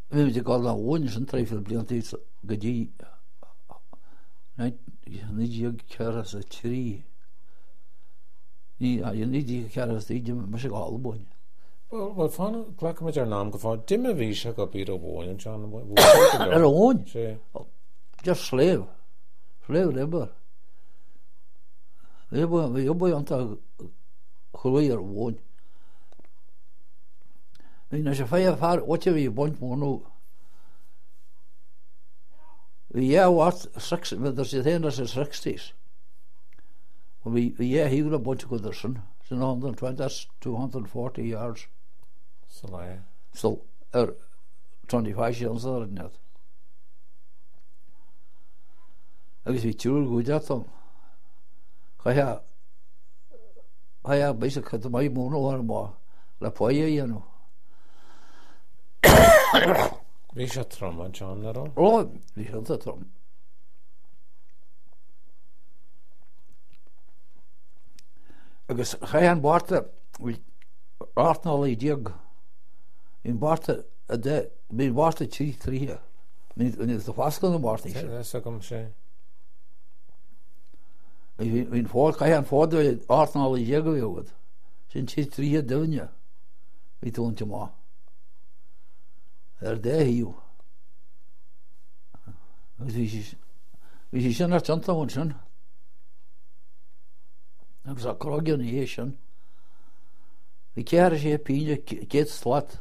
Bhí de gáil an bhin san tréfil bliantí go dtí ní ceras a trí. Ní ceras í me sé gáil bhin. Well, fan ghlach me ar nám go fá dimme bhí se go bí ó bhin John Ar a bhin? Just sléimh libar. Bhí obair anta chuí ar bhin. Bhí na sé fé fear óte bhí buint mónú. Bhí éhhat idir sé héana sé 60s. Bhí híú a buinte go sin 240 yards. So 25 years ar net. Agus bhí túúr go detom. Cha béise chu mai mónú ar má le poie dhéanú. Bhí sé trom a John ar an? Bhí sé trom. Agus cha an báta bhí áitnála í diaag in báta a de bhí báta trí. Ní do fáscan na báta sé gom sé. Bhín fád cha an fáda áitnála í diaag bhíogad sin trí duine bhí túnta má. Ar dé híú. Bhí sí sin ar tanta bhain sin. Agus a crogion í sin. Bhí cear sé píine géad slat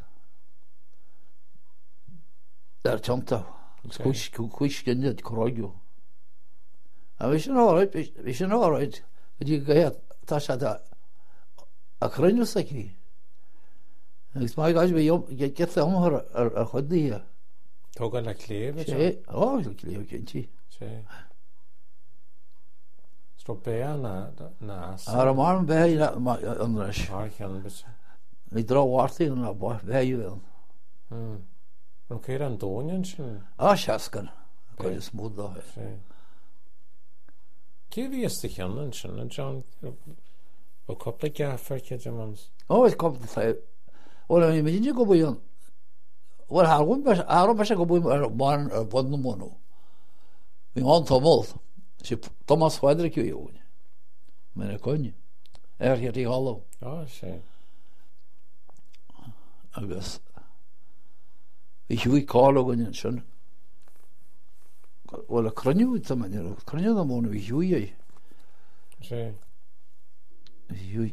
ar tanta. Chuis cinnne crogiú. A bhí sin áráid, go dtí gaithe tá sé a chruinne sa cí. Agus mai gáis bhí get amthar ar chudaí. Tógan le cléomh sé? Le cléomh cinnti. sé. Stro bé na ar am an bheith an reis. Chean bis. Ní dráhhartaí an bheithú bhil. An céir an dóin sin? Seascan chu is smúd dá. Cé bhí is chean sin an John ó coppla geafar ce mans? Is coppla fé. Well, I mean, go bhfuil well ára se go bhfuil ar mar ar bud na mónú. Bhí an tomol sé Thomas Frederick dúine me na coine ar í halló. sé. Agus bhí hiúí cálahain sin bhfuil a cruniú cruniú na móna bhí hiúí sé. Hiúí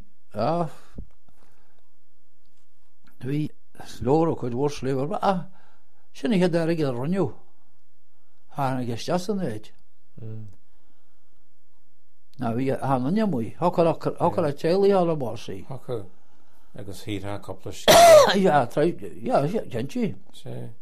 Bhí slóra chuid bhór sléomh sinna head aige a runniú hána geisteas an éid. Na bhí hána neamúí hácar a téalaí á bar sí. Agus hítha coppla gentí. sé.